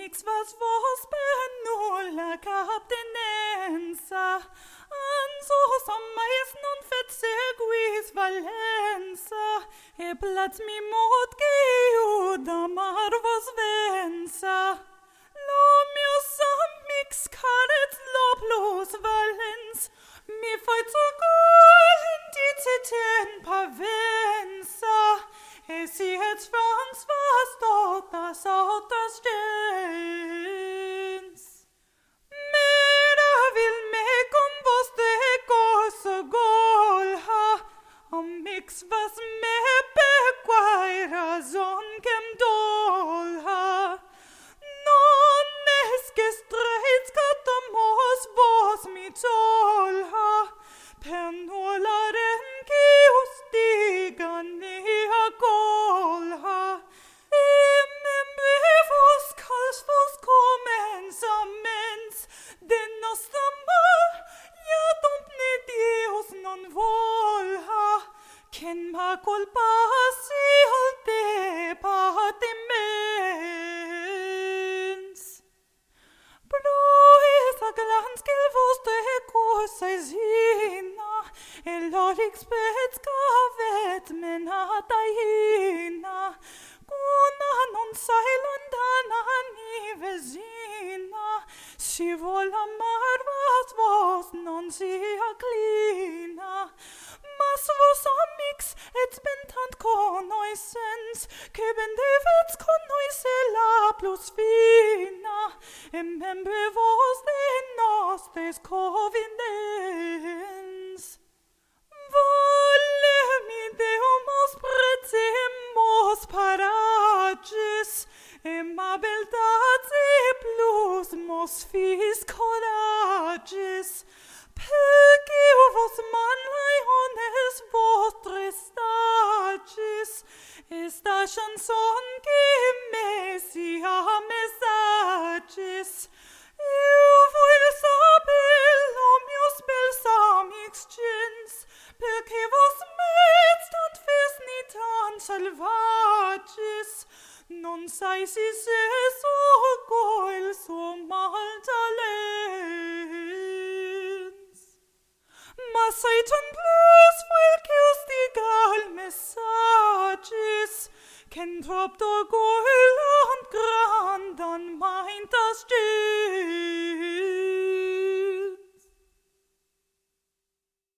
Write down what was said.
mix was vos benula captenenza, anso som mais non fet seguis valenza, e plats mi mod geuda marvos venza. Lomios amix caret loblos valens, mi fait so gol indiciten pavenza, e si et frans was totas autas gens. Mera vil me con vos de gozo golha, amix was me pequai razon kem dolha. Non esque streits catamos vos mi tolha, per nolaren cius digan nia golha. Vos cals vos comensaments, de nostra mal, ja dompne Deus non volha, ken ma culpa si de patiments. Proesa glans qu'il vos de cosa isina, e lorix pets cavet menata hina, cuna non sailondana ni vesina, si vol amar vos non sia clina, mas vos amix et bentant connoissens, que bendevets connoisse la plus fina, e membre vos de nostres covidens. Volemi Deumos pretemos parages, e ma beltats e plus mos fis corages, perque vos man leones vostres stages, esta chanson que messia messages, eu voil saber lomios bels amix gens, perque vos mets tant fesnitan salvages, non sai si se so goil so mal talents. Ma Satan plus voil cius digal messages, ken trop do goil